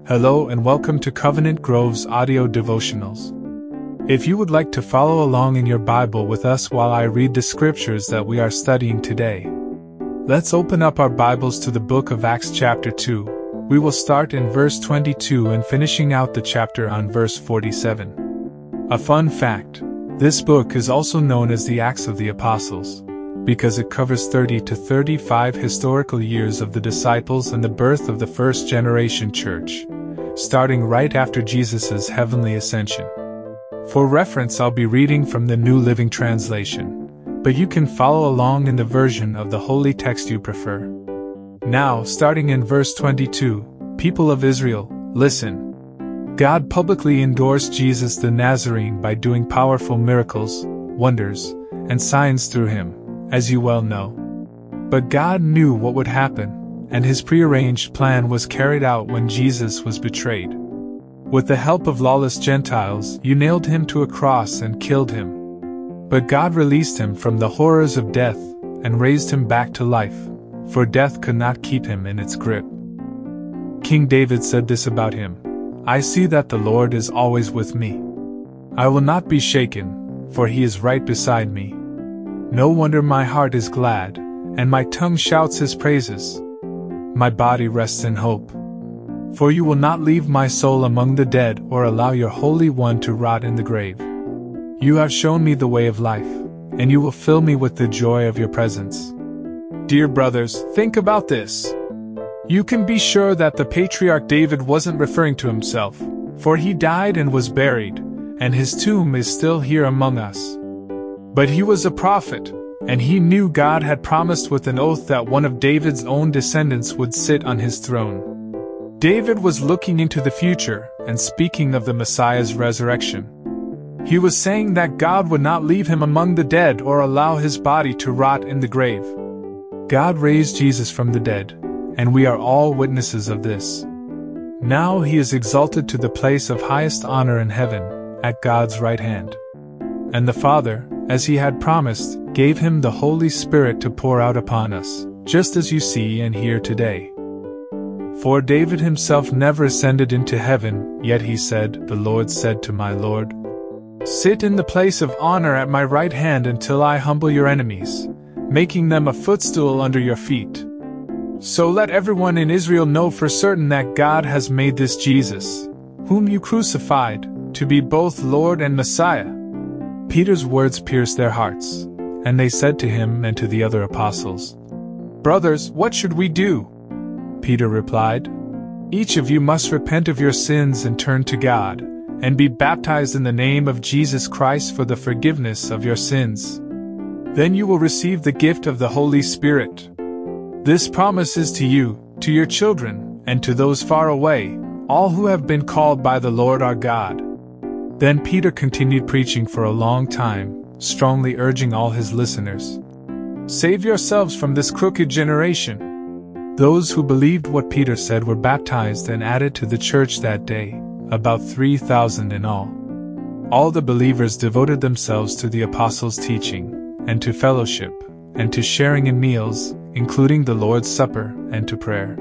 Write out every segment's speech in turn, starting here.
Hello and welcome to Covenant Grove's audio devotionals. If you would like to follow along in your Bible with us while I read the scriptures that we are studying today, let's open up our Bibles to the book of Acts chapter 2. We will start in verse 22 and finishing out the chapter on verse 47. A fun fact: this book is also known as the Acts of the Apostles, because it covers 30 to 35 historical years of the disciples and the birth of the first generation church, starting right after Jesus' heavenly ascension. For reference, I'll be reading from the New Living Translation, but you can follow along in the version of the holy text you prefer. Now, starting in verse 22, people of Israel, listen. God publicly endorsed Jesus the Nazarene by doing powerful miracles, wonders, and signs through him, as you well know. But God knew what would happen, and his prearranged plan was carried out when Jesus was betrayed. With the help of lawless Gentiles, you nailed him to a cross and killed him. But God released him from the horrors of death and raised him back to life, for death could not keep him in its grip. King David said this about him: "I see that the Lord is always with me. I will not be shaken, for he is right beside me. No wonder my heart is glad, and my tongue shouts his praises. My body rests in hope. For you will not leave my soul among the dead or allow your Holy One to rot in the grave. You have shown me the way of life, and you will fill me with the joy of your presence." Dear brothers, think about this. You can be sure that the patriarch David wasn't referring to himself, for he died and was buried, and his tomb is still here among us. But he was a prophet, and he knew God had promised with an oath that one of David's own descendants would sit on his throne. David was looking into the future and speaking of the Messiah's resurrection. He was saying that God would not leave him among the dead or allow his body to rot in the grave. God raised Jesus from the dead, and we are all witnesses of this. Now he is exalted to the place of highest honor in heaven, at God's right hand. And the Father, as he had promised, gave him the Holy Spirit to pour out upon us, just as you see and hear today. For David himself never ascended into heaven, yet he said, "The Lord said to my Lord, sit in the place of honor at my right hand until I humble your enemies, making them a footstool under your feet." So let everyone in Israel know for certain that God has made this Jesus, whom you crucified, to be both Lord and Messiah. Peter's words pierced their hearts, and they said to him and to the other apostles, "Brothers, what should we do?" Peter replied, "Each of you must repent of your sins and turn to God, and be baptized in the name of Jesus Christ for the forgiveness of your sins. Then you will receive the gift of the Holy Spirit. This promise is to you, to your children, and to those far away, all who have been called by the Lord our God." Then Peter continued preaching for a long time, strongly urging all his listeners, "Save yourselves from this crooked generation." Those who believed what Peter said were baptized and added to the church that day, about 3,000 in all. All the believers devoted themselves to the apostles' teaching, and to fellowship, and to sharing in meals, including the Lord's Supper, and to prayer.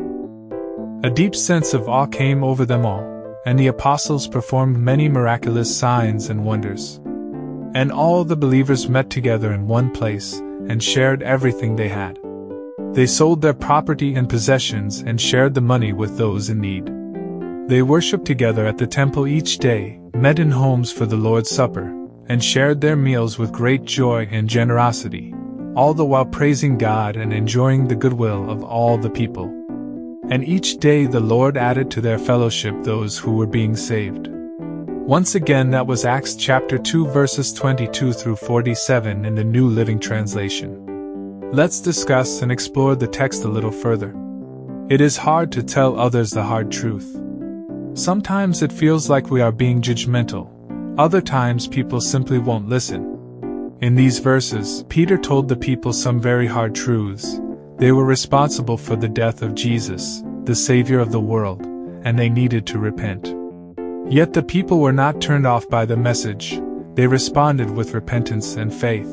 A deep sense of awe came over them all, and the apostles performed many miraculous signs and wonders. And all the believers met together in one place, and shared everything they had. They sold their property and possessions and shared the money with those in need. They worshipped together at the temple each day, met in homes for the Lord's Supper, and shared their meals with great joy and generosity, all the while praising God and enjoying the goodwill of all the people. And each day the Lord added to their fellowship those who were being saved. Once again, that was Acts chapter 2 verses 22 through 47 in the New Living Translation. Let's discuss and explore the text a little further. It is hard to tell others the hard truth. Sometimes it feels like we are being judgmental. Other times people simply won't listen. In these verses, Peter told the people some very hard truths. They were responsible for the death of Jesus, the Savior of the world, and they needed to repent. Yet the people were not turned off by the message. They responded with repentance and faith.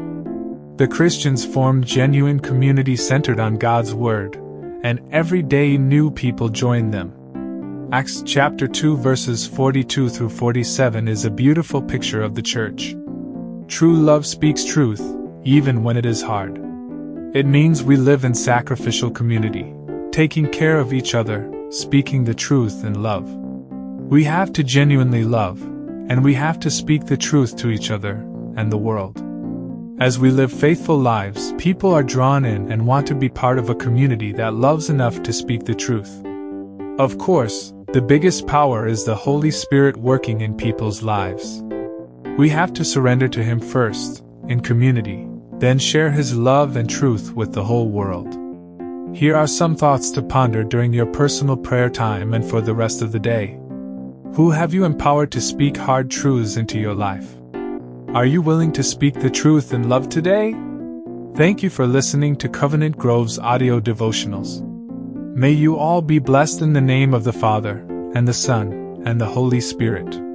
The Christians formed genuine community centered on God's Word, and every day new people joined them. Acts chapter 2 verses 42 through 47 is a beautiful picture of the church. True love speaks truth, even when it is hard. It means we live in sacrificial community, taking care of each other, speaking the truth in love. We have to genuinely love, and we have to speak the truth to each other and the world. As we live faithful lives, people are drawn in and want to be part of a community that loves enough to speak the truth. Of course, the biggest power is the Holy Spirit working in people's lives. We have to surrender to Him first, in community, then share His love and truth with the whole world. Here are some thoughts to ponder during your personal prayer time and for the rest of the day. Who have you empowered to speak hard truths into your life? Are you willing to speak the truth in love today? Thank you for listening to Covenant Grove's audio devotionals. May you all be blessed in the name of the Father, and the Son, and the Holy Spirit.